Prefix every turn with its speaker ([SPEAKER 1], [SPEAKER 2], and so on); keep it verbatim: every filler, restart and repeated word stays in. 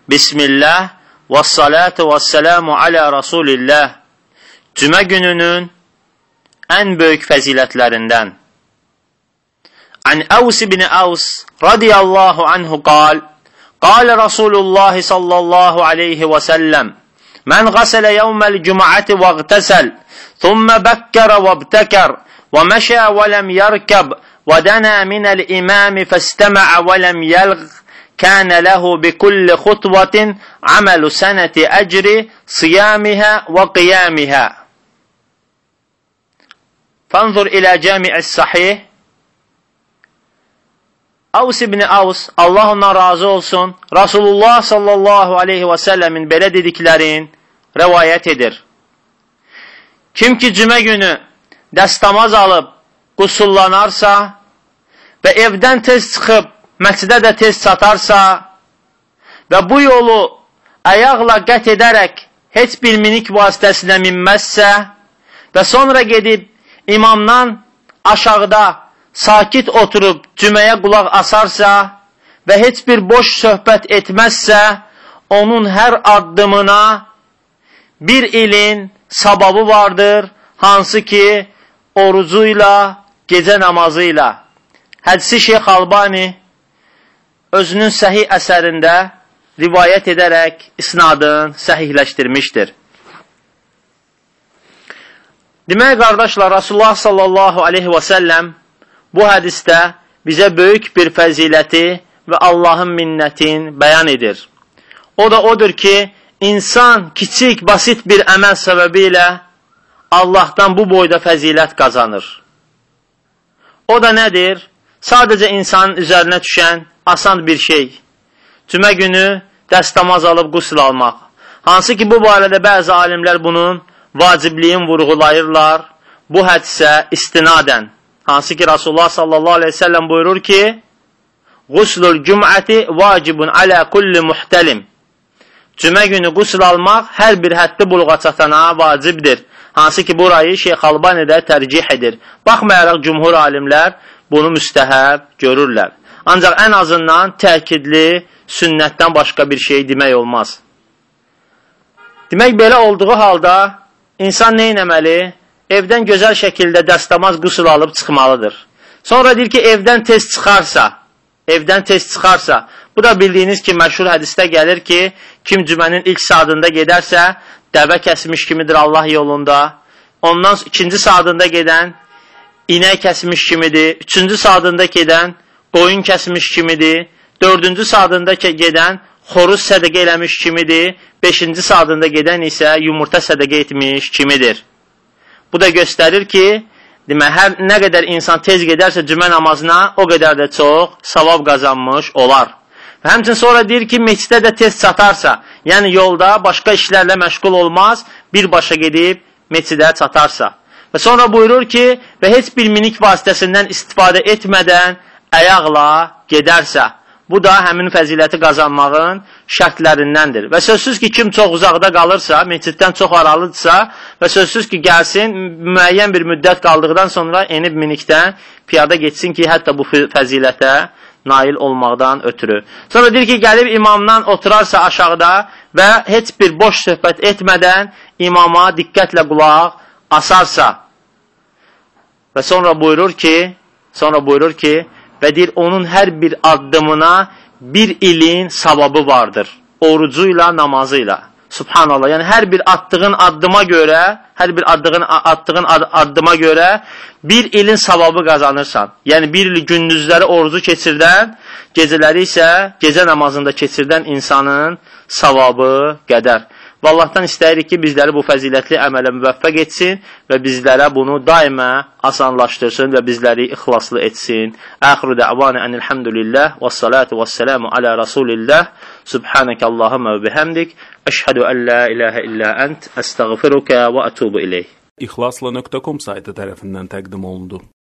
[SPEAKER 1] Bismillah və salatu və selamu alə Rasulillah. Cümə gününün ən böyük fəzilətlərindən. An Əvs ibn Əvs radiyallahu anhu qal, qal Rasulullah sallallahu aleyhi və səlləm, mən qasələ yevməl cüm'ati və qtəsəl, thumma bəkkərə və btəkər, və məşə və ləm yərkəb, və dənə minəl imami fəstəməə və ləm yəlq, kənə ləhu bikulli xutvatin aməlu sənəti əcri siyamihə və qiyamihə. Fanzur ilə cəmi'is sahih. Əvs ibn Əvs, Allah ondan razı olsun, Rasulullah sallallahu aleyhi və səlləmin belə dediklərin rəvayət edir. Kim ki cümə günü dəstəmaz alıb qusullanarsa və evdən tez çıxıb məscidə də tez çatarsa və bu yolu ayaqla qət edərək heç bir minik vasitəsinə minməzsə və sonra gedib imamdan aşağıda sakit oturub cüməyə qulaq asarsa və heç bir boş söhbət etməzsə, onun hər addımına bir ilin savabı vardır, hansı ki orucuyla, gecə namazıyla. Hədisi Şeyx Albani özünün səhih əsərində rivayət edərək isnadın səhihləşdirmişdir. Demək, qardaşlar, Rasulullah sallallahu aleyhi və səlləm bu hədisdə bizə böyük bir fəziləti və Allahın minnətin bəyan edir. O da odur ki, insan kiçik, basit bir əməl səbəbi ilə Allahdan bu boyda fəzilət qazanır. O da nədir? Sadəcə insanın üzərinə düşən asan bir şey. Cümə günü dəstəmaz alıb qusl almaq. Hansı ki, bu barədə bəzi alimlər bunun vacibliyin vurğulayırlar bu hədisə istinadən. Hansı ki, Rasulullah sallallahu aleyhi ve sellem buyurur ki, Quslul cüm'əti vacibun alə kulli muhtəlim. Cümə günü qusl almaq hər bir həddi buluğa çatana vacibdir. Hansı ki, burayı Şeyx Albani də tərcih edir. Baxmayaraq cümhur alimlər bunu müstəhəb görürlər. Ancaq ən azından təkidli sünnətdən başqa bir şey demək olmaz. Demək, belə olduğu halda insan nə etməli? Evdən gözəl şəkildə dəstəmaz qusl alıb çıxmalıdır. Sonra deyir ki, evdən tez çıxarsa, evdən tez çıxarsa, bu da bildiyiniz ki, məşhur hədisdə gəlir ki, kim cümənin ilk saatında gedərsə, dəvə kəsmiş kimidir Allah yolunda. Ondan ikinci saatında gedən inək kəsmiş kimidir. Üçüncü saatında gedən qoyun kəsmiş kimidir. Dördüncü saatında gedən xoruz sədəqə eləmiş kimidir. Beşinci saatında gedən isə yumurta sədəqə etmiş kimidir. Bu da göstərir ki, demə, hər nə qədər insan tez gedərsə cümə namazına, o qədər də çox savab qazanmış olar. Və həmçin sonra deyir ki, meçidə də tez çatarsa, yəni yolda başqa işlərlə məşğul olmaz, birbaşa gedib meçidə çatarsa. Və sonra buyurur ki, və heç bir minik vasitəsindən istifadə etmədən əyaqla gedərsə, bu da həmin fəziləti qazanmağın şərtlərindəndir. Və sözsüz ki, kim çox uzaqda qalırsa, meçiddən çox aralıdırsa və sözsüz ki, gəlsin, müəyyən bir müddət qaldıqdan sonra enib minikdən piyada geçsin ki, hətta bu fəzilətə nail olmaqdan ötürü. Sonra deyir ki, gəlib imamdan oturarsa aşağıda və heç bir boş söhbət etmədən imama diqqətlə qulaq asarsa və sonra buyurur ki, sonra buyurur ki, və deyir, onun hər bir addımına bir ilin savabı vardır. Orucuyla, namazıyla. Subhanallah. Yəni, hər bir attığın addıma görə, hər bir attığın, attığın addıma görə bir ilin savabı qazanırsan. Yəni, bir il gündüzləri orucu keçirdən, gecələri isə gecə namazında keçirdən insanın savabı qədər. Və Allahdan istəyirik ki, bizləri bu fəzilətli əmələ müvəffəq etsin və bizlərə bunu daimə asanlaşdırsın və bizləri ixlaslı etsin. Əxiru də'vanə ənilhamdülillah və salatu və selamu alə Rasulillah. Subhanəkə Allahümə və bihəmdik. Əşhədü ən la iləhə illə ənt. Əstəğfirukə və ətubu iləyh.
[SPEAKER 2] İxlasla nöqtə com saytı tərəfindən təqdim olundu.